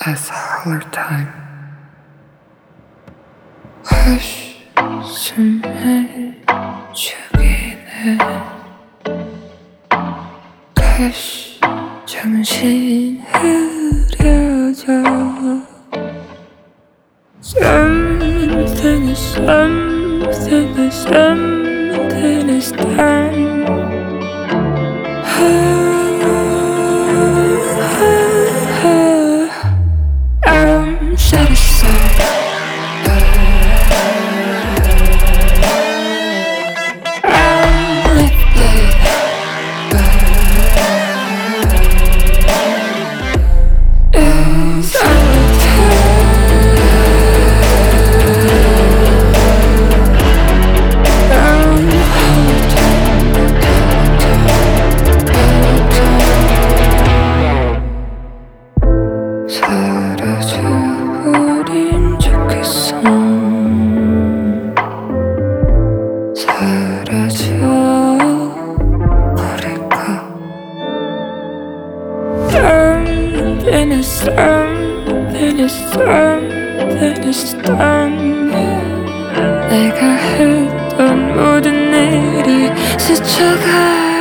as hard time. 웃음을 죽이네. 다시 정신 흐려져. Something is something is something is done. I'm satisfied. I'm lifted. It's our 사라져버린 척했어. 사라져버릴까. Something is something is something is done. 내가 했던 모든 일이 스쳐가.